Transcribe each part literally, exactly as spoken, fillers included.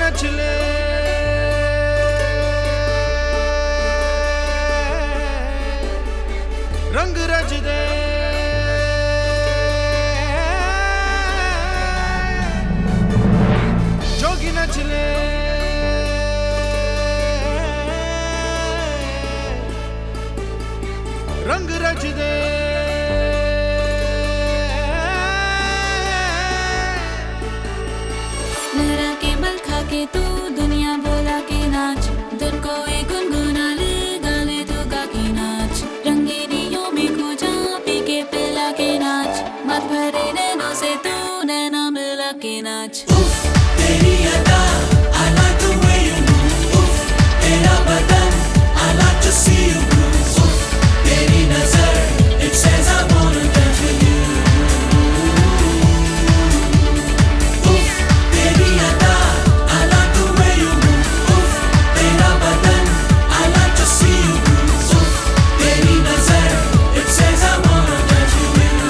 नच ले रंग रच दे जोगी नच ले रंग रच दे लहरा के बल खा के तू दुनिया बोला के नाच धुन को एक गुनगुना ले गाले तो गा के नाच रंगीनियों में खो जा पी के पिला के नाच मत भरे नैनों से तू नैना मिला के नाच तेरी अदा I like the way you move उफ, तेरा बदन I like to see you move उफ, तेरी नजर it says I wanna dance with you उफ, तेरी अदा I like the way you move उफ, तेरा बदन I like to see you move उफ, तेरी नजर it says I wanna dance with you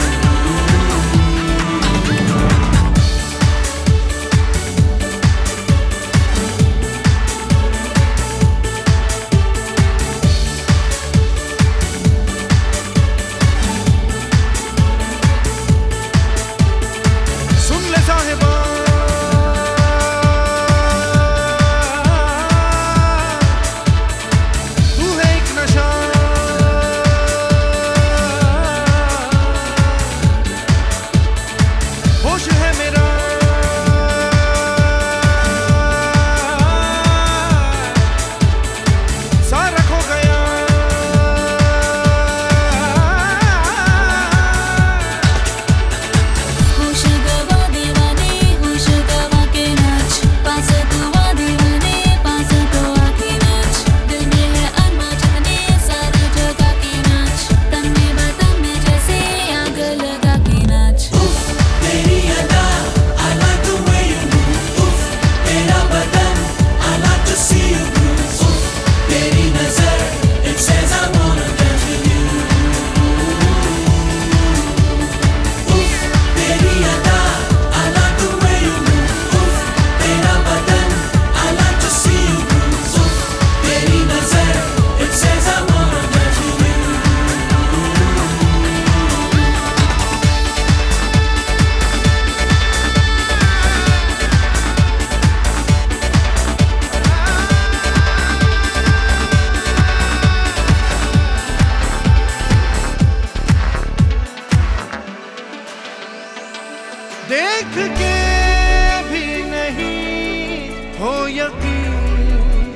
देख के भी नहीं हो यकीन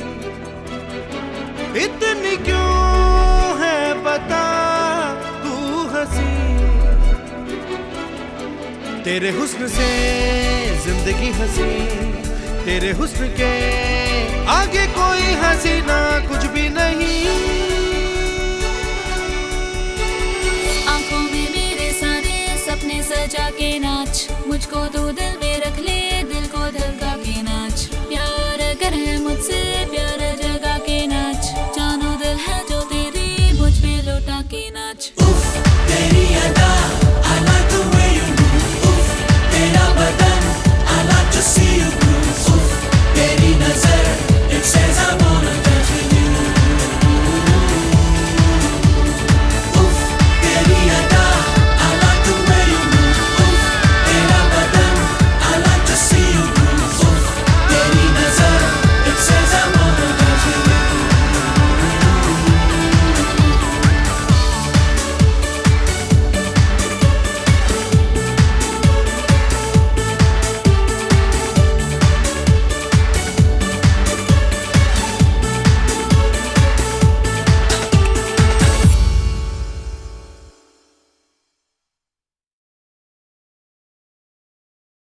इतनी क्यों है बता तू हंसी तेरे हुस्न से जिंदगी हंसी तेरे हुस्न के आगे कोई हसीना कुछ भी नहीं आंखों में मेरे सारे सपने सजा के नाच मुझको तो दिल में रख ले दिल को धड़का के नाच प्यार अगर है मुझसे प्यार